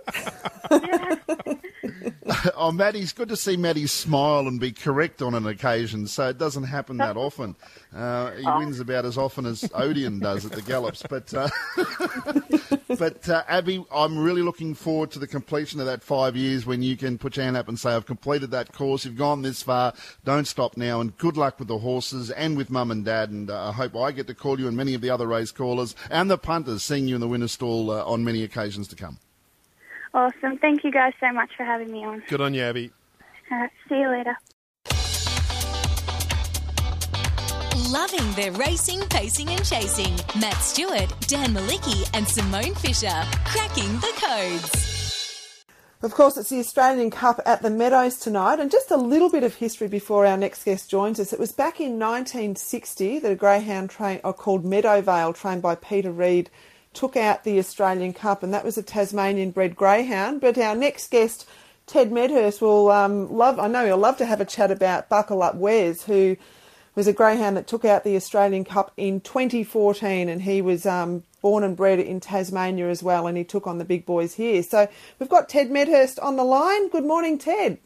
Oh, Maddie's good to see Maddie smile and be correct on an occasion, so it doesn't happen that often. Uh, he oh. wins about as often as Odeon does at the Gallops. But, uh, but uh, Abby, I'm really looking forward to the completion of that five years when you can put your hand up and say, I've completed that course, you've gone this far, don't stop now, and good luck with the horses and with Mum and Dad, and uh, I hope I get to call you and many of the other race callers and the punters, seeing you in the winner's stall uh, on many occasions to come. Awesome. Thank you guys so much for having me on. Good on you, Abby. Uh, see you later. Loving their racing, pacing and chasing. Matt Stewart, Dan Malicki and Simone Fisher. Cracking the codes. Of course, it's the Australian Cup at the Meadows tonight, and just a little bit of history before our next guest joins us. It was back in nineteen sixty that a greyhound train, or called Meadowvale, trained by Peter Reid, took out the Australian Cup, and that was a Tasmanian-bred greyhound. But our next guest, Ted Medhurst, will um, love. I know he'll love to have a chat about Buckle Up Wes, who was a greyhound that took out the Australian Cup in twenty fourteen, and he was um, born and bred in Tasmania as well, and he took on the big boys here. So we've got Ted Medhurst on the line. Good morning, Ted.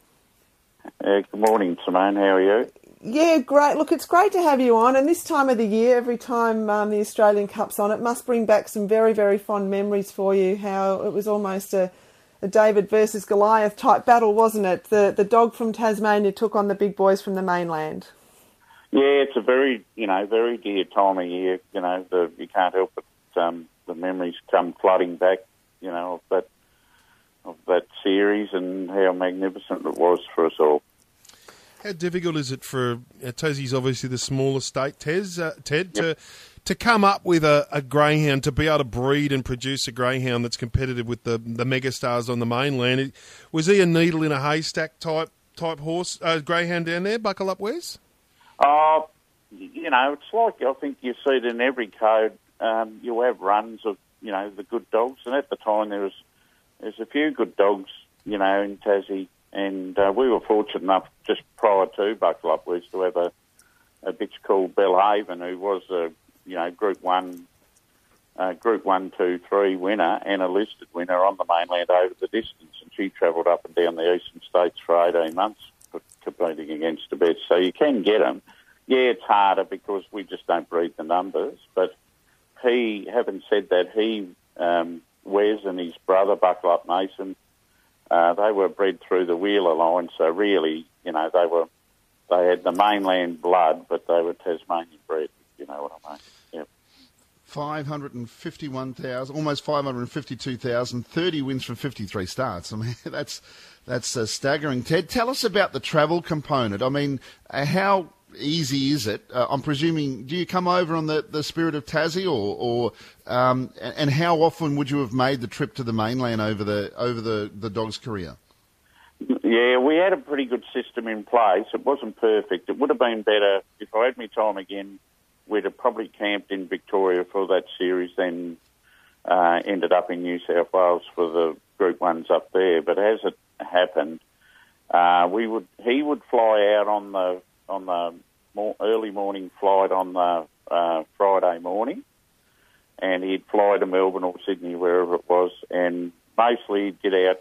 Uh, good morning, Simone. How are you? Yeah, great. Look, it's great to have you on, and this time of the year, every time um, the Australian Cup's on, it must bring back some very, very fond memories for you, how it was almost a, a David versus Goliath type battle, wasn't it? The, the dog from Tasmania took on the big boys from the mainland. Yeah, it's a very, you know, very dear time of year. You know, the, you can't help it. Um, the memories come flooding back, you know, of that of that series and how magnificent it was for us all. How difficult is it for uh, Tassie's obviously the smaller state, Tez, uh, Ted, Yep. to to come up with a, a greyhound, to be able to breed and produce a greyhound that's competitive with the the megastars on the mainland? It, was he a needle in a haystack type type horse, uh, greyhound down there? Buckle Up Wes? Oh, you know, it's like I think you see it in every code. Um, you have runs of, you know, the good dogs, and at the time there was there's a few good dogs, you know, in Tassie, and uh, we were fortunate enough just prior to Buckle Up Wes to have a, a bitch called Belhaven, who was a, you know, Group One, uh, Group One, Two, Three winner and a listed winner on the mainland over the distance, and she travelled up and down the eastern states for eighteen months competing against the best. So you can get them. Yeah, it's harder because we just don't breed the numbers, but he, having said that, he, um, Wes and his brother, Buckle Up Mason, uh, they were bred through the Wheeler line, so really, you know, they were, they had the mainland blood, but they were Tasmanian bred, you know what I mean. Yep. five hundred fifty-one thousand, almost five hundred fifty-two thousand, thirty wins from fifty-three starts. I mean, that's that's uh, staggering. Ted, tell us about the travel component. I mean, uh, how easy is it? Uh, I'm presuming, do you come over on the, the Spirit of Tassie, or, or um, and how often would you have made the trip to the mainland over the over the, the dog's career? Yeah, we had a pretty good system in place. It wasn't perfect. It would have been better if I had my time again. We'd have probably camped in Victoria for that series, then uh, ended up in New South Wales for the Group Ones up there. But as it happened, uh, we would he would fly out on the on the more early morning flight on the uh, Friday morning, and he'd fly to Melbourne or Sydney, wherever it was, and mostly he'd get out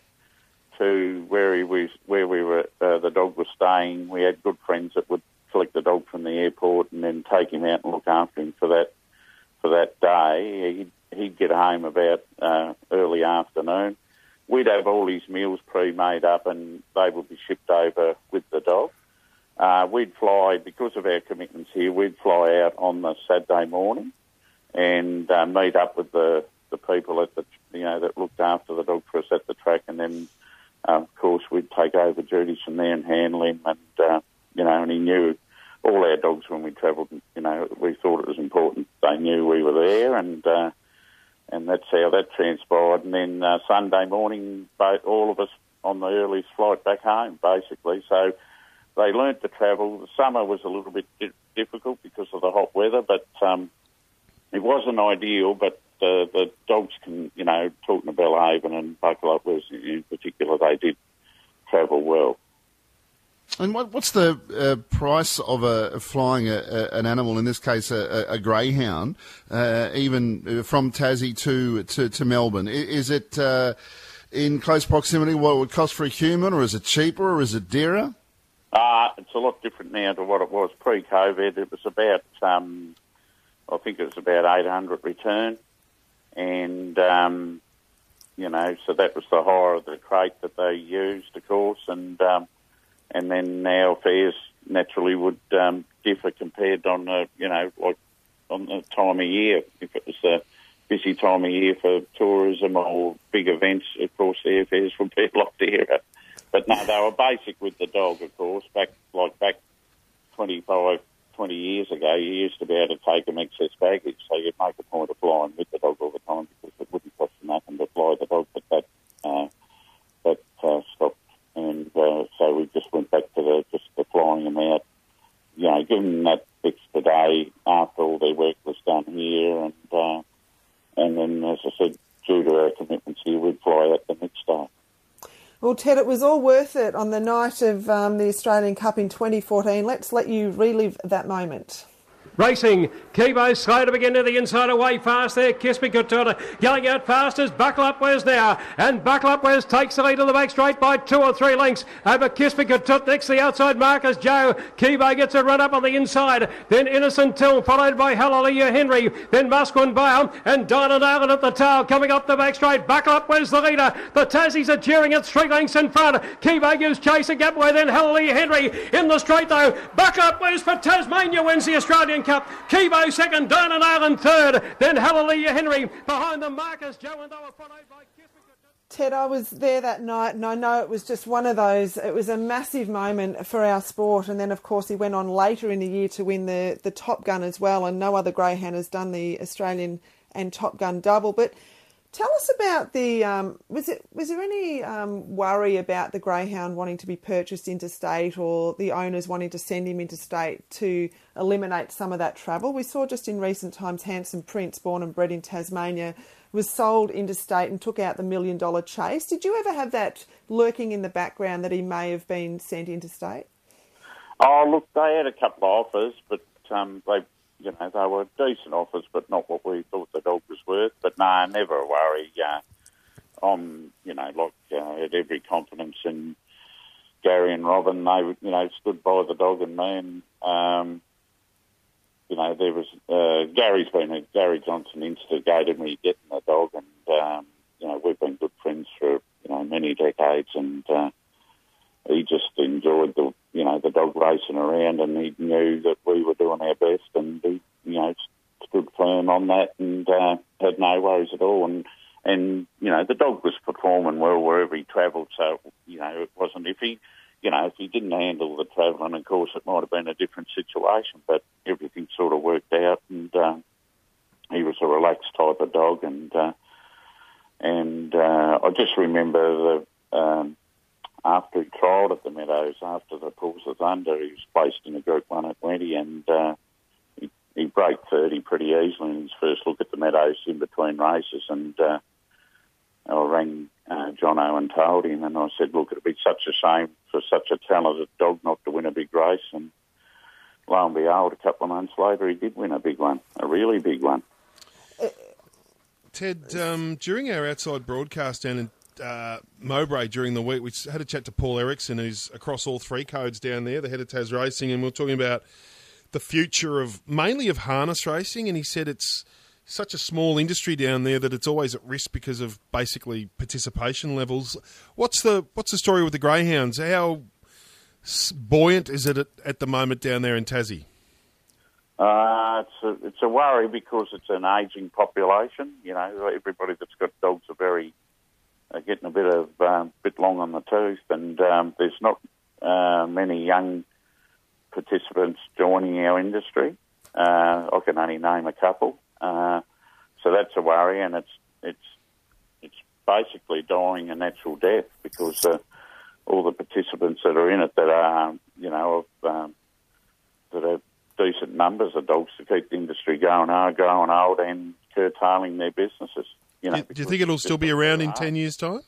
to where he was, where we were, uh, the dog was staying. We had good friends that would collect the dog from the airport and then take him out and look after him for that for that day. He'd, he'd get home about uh, early afternoon. We'd have all his meals pre-made up, and they would be shipped over with the dog. Uh, we'd fly, because of our commitments here, we'd fly out on the Saturday morning and uh, meet up with the, the people at the, you know, that looked after the dog for us at the track, and then, uh, of course, we'd take over duties from there and handle him, and, uh, you know, and he knew all our dogs when we travelled, you know, we thought it was important. They knew we were there, and uh, and that's how that transpired. And then uh, Sunday morning, both, all of us on the earliest flight back home, basically. So they learnt to travel. The summer was a little bit di- difficult because of the hot weather, but um, it wasn't ideal. But uh, the dogs can, you know, talking to Belhaven and Buckle Up Wes in particular, they did travel well. And what, what's the uh, price of a, flying a, a, an animal, in this case a, a greyhound, uh, even from Tassie to, to, to Melbourne? Is it uh, in close proximity what it would cost for a human, or is it cheaper, or is it dearer? Uh, it's a lot different now to what it was pre-COVID. It was about, um, I think it was about eight hundred return, and, um, you know, so that was the hire of the crate that they used, of course, and... Um, And then our fares naturally would um, differ compared on the, you know, like on the time of year. If it was a busy time of year for tourism or big events, of course, the airfares would be a lot dearer. But no, they were basic with the dog, of course. Back like back twenty-five, twenty years ago, you used to be able to take them excess baggage, so you'd make a point of flying with the dog all the time because it wouldn't cost you nothing to fly the dog. But that, uh, that uh, try at the next start. Well, Ted, it was all worth it on the night of um, the Australian Cup in twenty fourteen. Let's let you relive that moment. Racing, Kibo slow to begin to the inside, away fast there. Kispy Couture going out fast as Buckle Up Wes now. And Buckle Up Wes takes the lead to the back straight by two or three lengths over Kispy Couture. Next to the outside Marcus Joe. Kibo gets a run up on the inside. Then Innocent Till followed by Hallelujah Henry. Then Musquin Bayer and Dinah Nailen at the tail coming up the back straight. Buckle Up Wes the leader. The Tassies are cheering at three lengths in front. Kibo gives chase a gap away. Then Hallelujah Henry in the straight though. Buckle Up Wes for Tasmania wins the Australian Cup. Kibo second, Dinah Nailen third, then Hallelujah Henry behind them, Marcus Joe, and they were followed by Ted, I was there that night, and I know it was just one of those. It was a massive moment for our sport, and then of course he went on later in the year to win the the Top Gun as well, and no other greyhound has done the Australian and Top Gun double. But tell us about the, um, was it was there any um, worry about the greyhound wanting to be purchased interstate or the owners wanting to send him interstate to eliminate some of that travel? We saw just in recent times Handsome Prince, born and bred in Tasmania, was sold interstate and took out the million dollar chase. Did you ever have that lurking in the background that he may have been sent interstate? Oh, look, they had a couple of offers, but um, they You know, they were decent offers, but not what we thought the dog was worth. But no, never a worry. Uh, I'm, you know, like, uh, had every confidence in Gary and Robin. They, you know, stood by the dog and me. And, um, you know, there was, uh, Gary's been, a, Gary Johnson instigated me getting the dog. And, um, you know, we've been good friends for, you know, many decades. And uh, he just enjoyed the, you know, the dog racing around, and he knew that we were doing our best, and he, you know, stood firm on that and uh, had no worries at all. And, and, you know, the dog was performing well wherever he travelled, so, you know, it wasn't, if he, you know, if he didn't handle the travelling, of course, it might have been a different situation, but everything sort of worked out, and uh, he was a relaxed type of dog, and, uh, and uh, I just remember the, um, after he trialled at the Meadows, after the Pools of Thunder, he was placed in a Group one at Wendy, and uh, he, he broke thirty pretty easily in his first look at the Meadows in between races. And uh, I rang uh, Jono and told him, and I said, look, it would be such a shame for such a talented dog not to win a big race. And lo and behold, a couple of months later, he did win a big one, a really big one. Ted, um, during our outside broadcast down in Uh, Mowbray during the week, we had a chat to Paul Erickson, who's across all three codes down there, the head of Tas Racing, and we were talking about the future of mainly of harness racing, and he said it's such a small industry down there that it's always at risk because of basically participation levels. What's the what's the story with the greyhounds? How buoyant is it at, at the moment down there in Tassie? Uh, it's a, it's a worry because it's an ageing population. You know, everybody that's got dogs are very are getting a bit of um, bit long on the tooth, and um, there's not uh, many young participants joining our industry. Uh, I can only name a couple, uh, so that's a worry, and it's it's it's basically dying a natural death because uh, all the participants that are in it that are you know of, um, that have decent numbers of dogs to keep the industry going are growing old and curtailing their businesses. You know, do you think it'll still be around in ten years' time?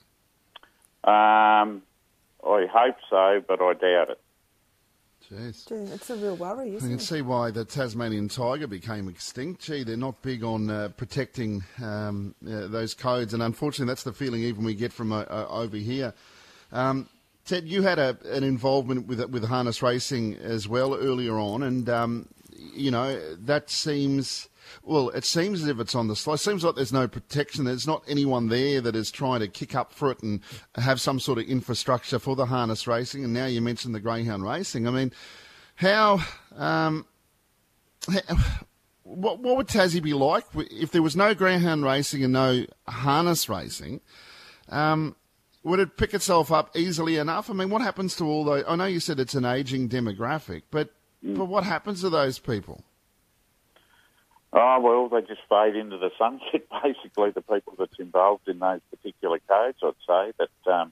Um, I hope so, but I doubt it. Jeez. Gee, it's a real worry, isn't I can it? see why the Tasmanian tiger became extinct. Gee, they're not big on uh, protecting um, uh, those codes, and unfortunately that's the feeling even we get from uh, uh, over here. Um, Ted, you had a, an involvement with with harness racing as well earlier on, and, um, you know, that seems... Well, it seems as if it's on the slide. It seems like there's no protection. There's not anyone there that is trying to kick up for it and have some sort of infrastructure for the harness racing. And now you mentioned the greyhound racing. I mean, how, um, how what, what would Tassie be like if there was no greyhound racing and no harness racing? Um, would it pick itself up easily enough? I mean, what happens to all those? I know you said it's an ageing demographic, but mm. but what happens to those people? Oh, well, they just fade into the sunset, basically, the people that's involved in those particular codes, I'd say. But, um,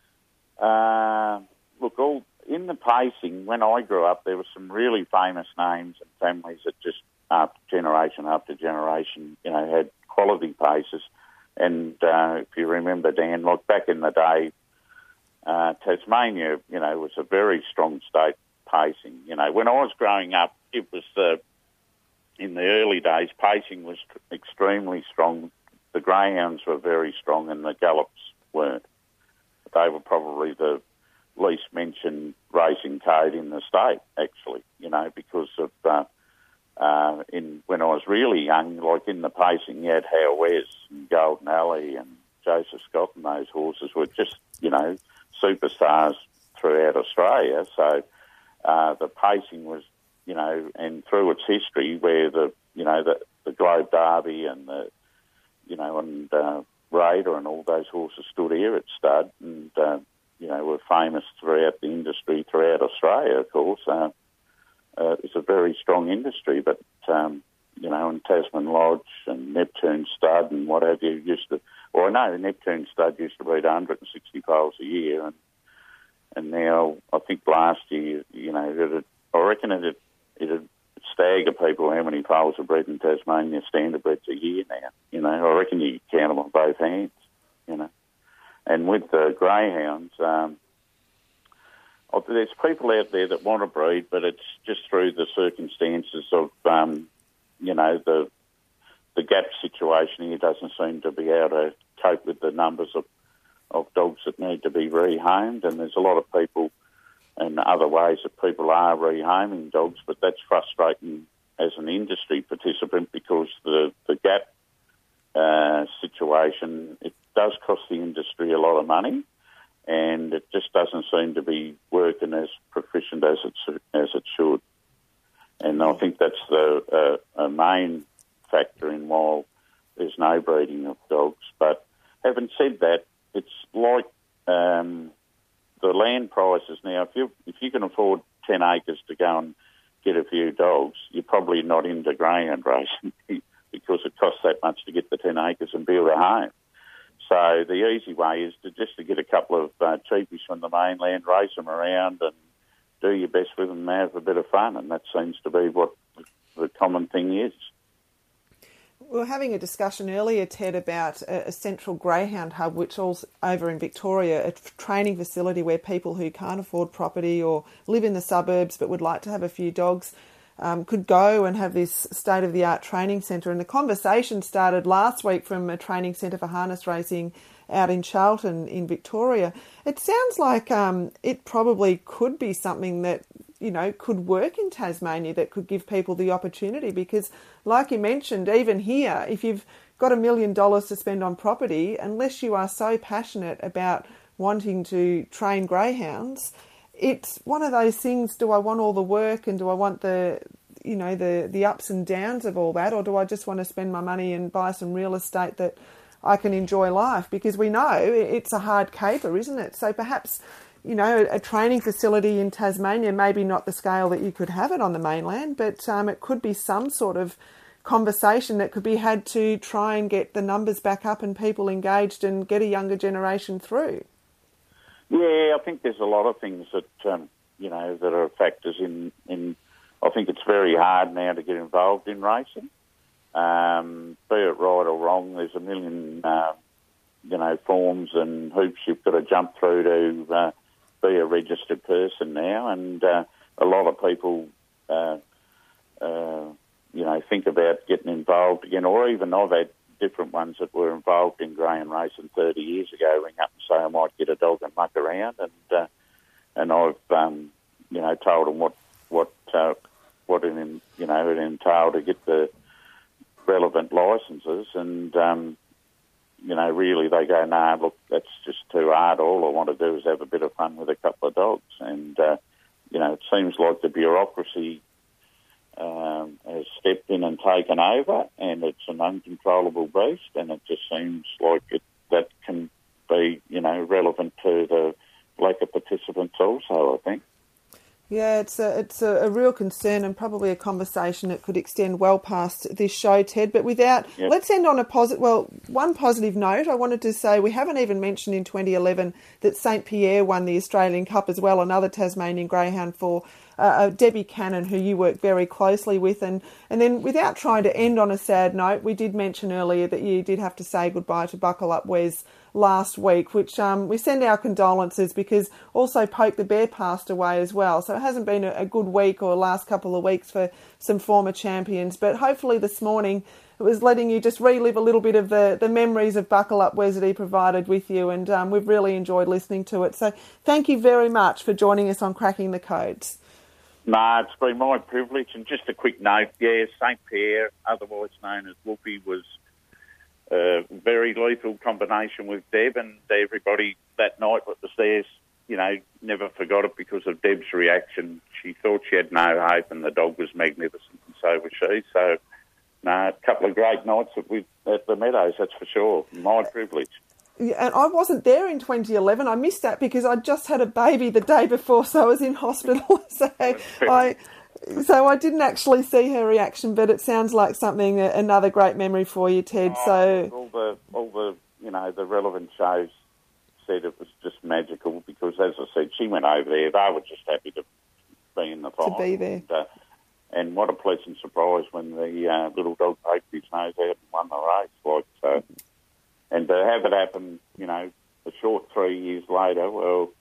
uh, look, all in the pacing, when I grew up, there were some really famous names and families that just, after generation after generation, you know, had quality paces. And uh, if you remember, Dan, like back in the day, uh, Tasmania, you know, was a very strong state pacing. You know, when I was growing up, it was the, in the early days, pacing was extremely strong. The greyhounds were very strong and the gallops weren't. They were probably the least mentioned racing code in the state, actually, you know, because of, uh, uh, in when I was really young, like in the pacing, you had How Wes and Golden Alley and Joseph Scott, and those horses were just, you know, superstars throughout Australia. So uh, the pacing was, you know, and through its history where the, you know, the, the Globe Derby and the, you know, and uh, Raider and all those horses stood here at stud and, uh, you know, were famous throughout the industry, throughout Australia, of course. Uh, uh, it's a very strong industry, but, um, you know, and Tasman Lodge and Neptune Stud and what have you used to, well, I know Neptune Stud used to breed one hundred sixty foals a year, and and now I think last year, you know, it, I reckon it it'd stagger people how many foals are bred in Tasmania standardbreds a year now. You know, I reckon you count them on both hands, you know. And with the greyhounds, um, oh, there's people out there that want to breed, but it's just through the circumstances of, um, you know, the the gap situation here doesn't seem to be able to cope with the numbers of, of dogs that need to be rehomed, and there's a lot of people and other ways that people are rehoming dogs, but that's frustrating as an industry participant because the, the gap uh, situation, it does cost the industry a lot of money, and it just doesn't seem to be working as proficient as it, as it should. And I think that's the uh, a main factor in why there's no breeding of dogs. But having said that, it's like um, the land prices now. If you if you can afford ten acres to go and get a few dogs, you're probably not into greyhound racing because it costs that much to get the ten acres and build a home. So the easy way is to just to get a couple of uh, cheapies from the mainland, race them around and do your best with them and have a bit of fun. And that seems to be what the common thing is. We were having a discussion earlier, Ted, about a, a central greyhound hub, which is over in Victoria, a training facility where people who can't afford property or live in the suburbs but would like to have a few dogs um, could go and have this state-of-the-art training centre. And the conversation started last week from a training centre for harness racing out in Charlton in Victoria. It sounds like um, it probably could be something that, you know, could work in Tasmania, that could give people the opportunity, because like you mentioned, even here, if you've got a million dollars to spend on property, unless you are so passionate about wanting to train greyhounds, it's one of those things, do I want all the work and do I want the, you know, the, the ups and downs of all that, or do I just want to spend my money and buy some real estate that I can enjoy life? Because we know it's a hard caper, isn't it? So perhaps, you know, a training facility in Tasmania, maybe not the scale that you could have it on the mainland, but um, it could be some sort of conversation that could be had to try and get the numbers back up and people engaged and get a younger generation through. Yeah, I think there's a lot of things that, um, you know, that are factors in, in... I think it's very hard now to get involved in racing. Um, be it right or wrong, there's a million, uh, you know, forms and hoops you've got to jump through to uh, be a registered person now, and uh, a lot of people, uh, uh, you know, think about getting involved again, or even I've had different ones that were involved in greyhound racing thirty years ago ring up and say I might get a dog and muck around, and uh, and I've, um, you know, told them what what uh, what it, you know, it entailed to get the relevant licences, and um, you know, really they go, nah, look, that's just too hard. All I want to do is have a bit of fun with a couple of dogs. And, uh, you know, it seems like the bureaucracy um, has stepped in and taken over, and it's an uncontrollable beast, and it just seems like it, that can be, you know, relevant to the lack of participants also, I think. Yeah, it's a it's a, a real concern, and probably a conversation that could extend well past this show, Ted. But without, yep. Let's end on a positive. Well, one positive note. I wanted to say we haven't even mentioned in twenty eleven that Saint Pierre won the Australian Cup as well, another Tasmanian greyhound for uh, Debbie Cannon, who you work very closely with. And, and then without trying to end on a sad note, we did mention earlier that you did have to say goodbye to Buckle Up Wes last week, which um, we send our condolences, because also Poke the Bear passed away as well. So it hasn't been a, a good week or last couple of weeks for some former champions. But hopefully this morning it was letting you just relive a little bit of the, the memories of Buckle Up Wes that he provided with you, and um, we've really enjoyed listening to it. So thank you very much for joining us on Cracking the Codes. No, it's been my privilege. And just a quick note, yeah, Saint Pierre, otherwise known as Whoopi, was a very lethal combination with Deb, and everybody that night that was there, you know, never forgot it because of Deb's reaction. She thought she had no hope, and the dog was magnificent, and so was she. So, no, a couple of great nights at, with, at the Meadows, that's for sure. My privilege. Yeah, and I wasn't there in twenty eleven. I missed that because I just had a baby the day before, so I was in hospital. so I... So I didn't actually see her reaction, but it sounds like something, another great memory for you, Ted. Oh, so all the, all the, you know, the relevant shows said it was just magical because, as I said, she went over there. They were just happy to be in the final. To be there. And, uh, and what a pleasant surprise when the uh, little dog poked his nose out and won the race. Like so, and to have it happen, you know, a short three years later, well,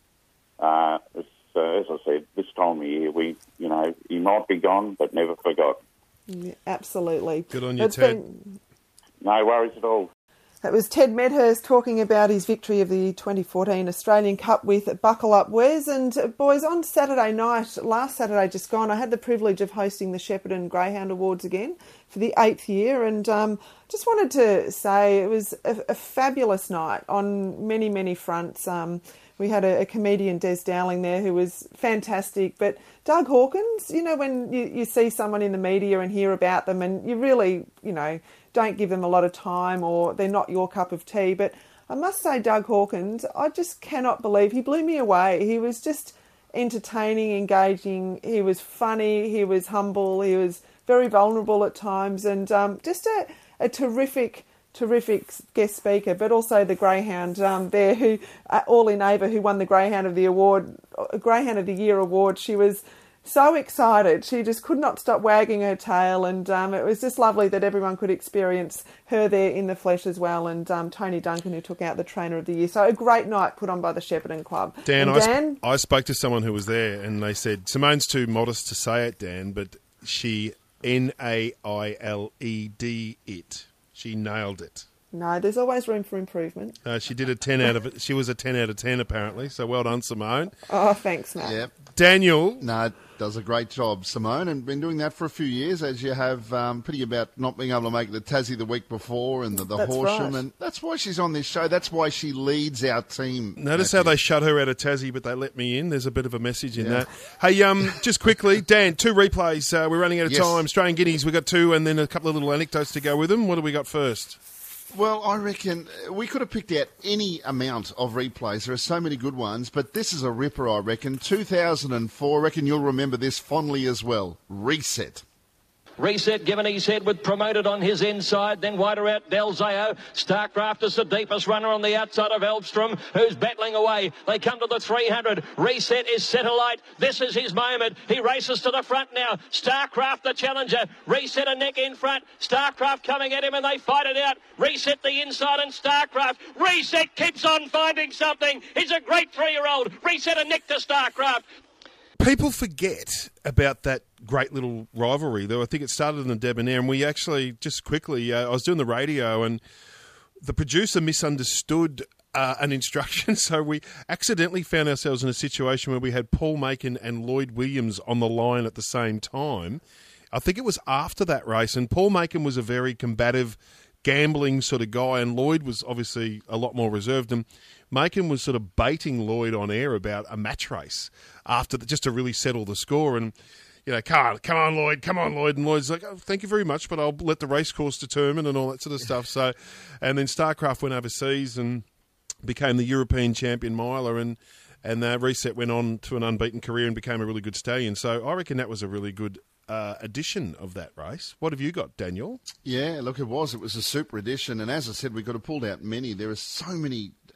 uh, it's, Uh, as I said, this time of year, we, you know, he might be gone, but never forgotten. Yeah, absolutely. Good on you, It's Ted. been- No worries at all. That was Ted Medhurst talking about his victory of the twenty fourteen Australian Cup with Buckle Up Wes. And uh, boys, on Saturday night, last Saturday just gone, I had the privilege of hosting the Shepparton Greyhound Awards again for the eighth year. And um, just wanted to say it was a, a fabulous night on many, many fronts. Um, We had a, a comedian, Des Dowling, there who was fantastic. But Doug Hawkins, you know, when you, you see someone in the media and hear about them and you really, you know, don't give them a lot of time or they're not your cup of tea. But I must say, Doug Hawkins, I just cannot believe he blew me away. He was just entertaining, engaging. He was funny. He was humble. He was very vulnerable at times, and um, just a, a terrific... terrific guest speaker, but also the Greyhound um, there, who uh, Orly Neighbour, who won the Greyhound of the Award, Greyhound of the Year award. She was so excited; she just could not stop wagging her tail, and um, it was just lovely that everyone could experience her there in the flesh as well. And um, Tony Duncan, who took out the Trainer of the Year, so a great night put on by the Shepparton Club. Dan, and I, Dan sp- I spoke to someone who was there, and they said Simone's too modest to say it, Dan, but she N A I L E D it. She nailed it. No, there's always room for improvement. Uh, she did a ten out of it. She was a ten out of ten apparently. So well done, Simone. Oh, thanks, Matt. Yep. Daniel, No, does a great job, Simone, and been doing that for a few years, as you have um, pity about not being able to make the Tassie the week before and the, the That's Horsham, right. and that's why she's on this show. That's why she leads our team. notice Matthew. how they shut her out of Tassie, but they let me in. There's a bit of a message in that. Hey, um, just quickly, Dan, two replays. Uh, we're running out of Yes. time. Australian Guineas, we got two, and then a couple of little anecdotes to go with them. What do we got first? Well, I reckon we could have picked out any amount of replays. There are so many good ones, but this is a ripper, I reckon. two thousand four, I reckon you'll remember this fondly as well. Reset. Reset given his head with Promoted on his inside, then wider out Delzeo. Starcraft is the deepest runner on the outside of Elbstrom, who's battling away. They come to the three hundred. Reset is set alight. This is his moment. He races to the front now. Starcraft the challenger. Reset a neck in front. Starcraft coming at him and they fight it out. Reset the inside and Starcraft. Reset keeps on finding something. He's a great three-year-old. Reset a neck to Starcraft. People forget about that great little rivalry, though. I think it started in the Debonair, and we actually, just quickly, uh, I was doing the radio, and the producer misunderstood uh, an instruction, so we accidentally found ourselves in a situation where we had Paul Macon and Lloyd Williams on the line at the same time. I think it was after that race, and Paul Macon was a very combative, gambling sort of guy, and Lloyd was obviously a lot more reserved, and Macon was sort of baiting Lloyd on air about a match race after the, just to really settle the score. And, you know, come on, come on, Lloyd, come on, Lloyd. And Lloyd's like, oh, thank you very much, but I'll let the race course determine and all that sort of stuff. So, and then Starcraft went overseas and became the European champion miler, and and uh, Reset went on to an unbeaten career and became a really good stallion. So I reckon that was a really good uh, edition of that race. What have you got, Daniel? Yeah, look, it was. It was a super edition, and as I said, we could have pulled out many. There are so many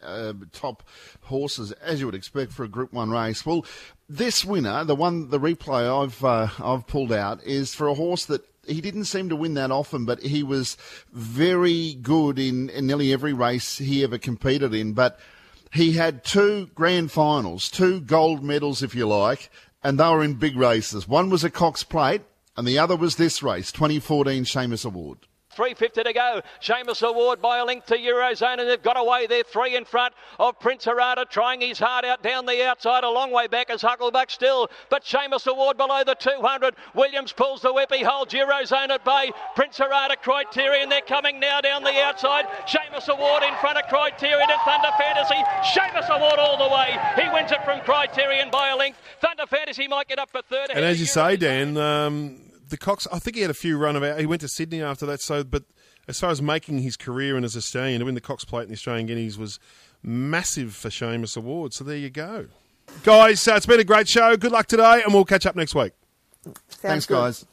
uh, top horses, as you would expect for a Group One race. Well, this winner, the one, the replay I've uh, I've pulled out, is for a horse that he didn't seem to win that often, but he was very good in, in nearly every race he ever competed in. But he had two grand finals, two gold medals, if you like, and they were in big races. One was a Cox Plate, and the other was this race, twenty fourteen Seamus Award. three fifty to go. Seamus Award by a link to Eurozone, and they've got away there, three in front of Prince Harada, trying his heart out down the outside. A long way back is Hucklebuck still, but Seamus Award below the two hundred. Williams pulls the whip, he holds Eurozone at bay. Prince Harada, Criterion, they're coming now down the outside. Seamus Award in front of Criterion and Thunder Fantasy. Seamus Award all the way. He wins it from Criterion by a length. Thunder Fantasy might get up for third. And as you say, Dan, um, the Cox, I think he had a few runabout. He went to Sydney after that. So, but as far as making his career and as Australian, to win the Cox Plate in the Australian Guineas was massive for Seamus Award. So there you go, guys. Uh, it's been a great show. Good luck today, and we'll catch up next week. Thanks, guys.